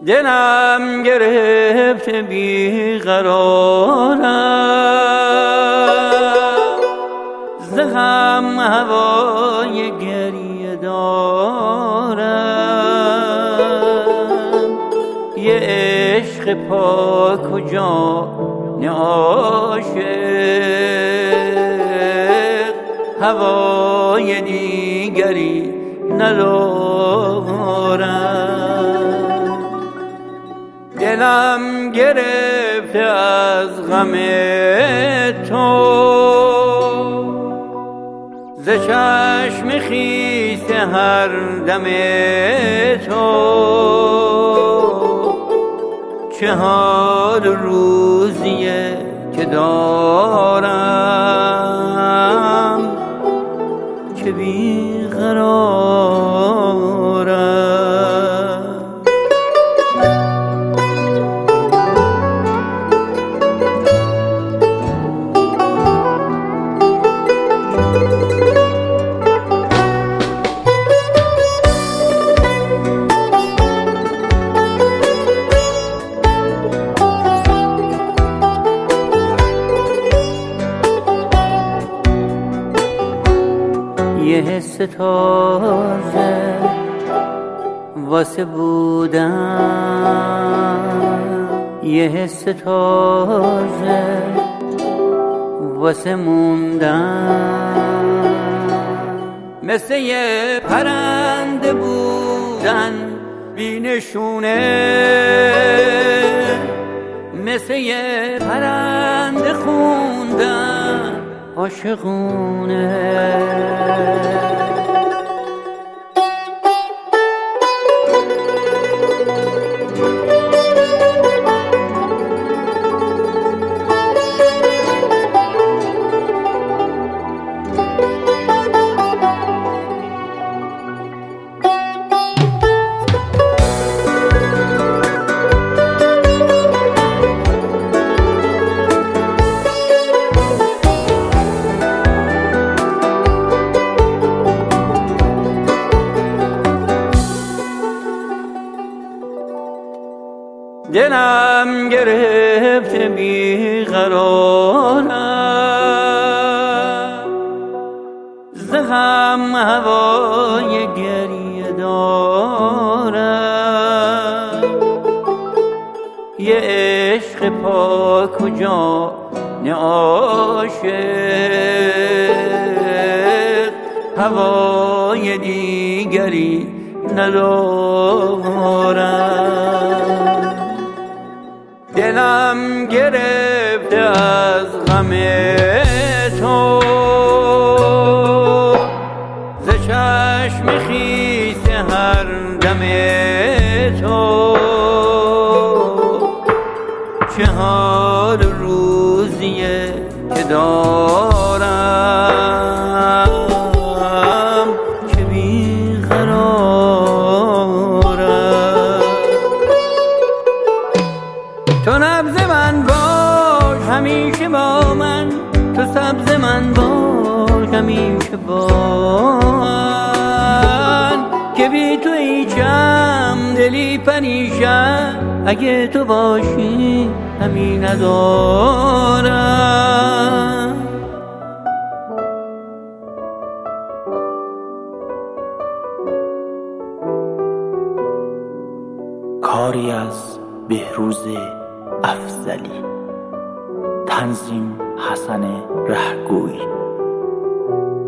دلم گرفته بیقرارم، ز غم هوای گریه دارم. یه عشق پاک و جان عاشق، هوای دیگری ندارم. دلم گرفته از غم تو، ز چشم خیس هر دم تو. چه حال روزیه که دارم که بیقرارم. یه حس تازه واسه بودن، یه حس تازه واسه موندن. مثل یه پرنده بودن بی نشونه، مثل یه پرنده خوندن عاشقونه. دلم گرفته بیقرارم، ز غم هوای گریه دارم. یه عشق پاک و جان عاشق، هوای دیگری ندارم. دلم گرفته از غم تو، ز چشم خیس هر دم تو. چه حال روزیه که دارم که بیقرارم. تو نبض من باش همیشه با من، تو سبز من باش همیشه با من، که بی تو هیچم دلی پریشان. اگه تو باشی همین ندارم. کاری از بهروز افضلی، تنظیم حسن رهگوی.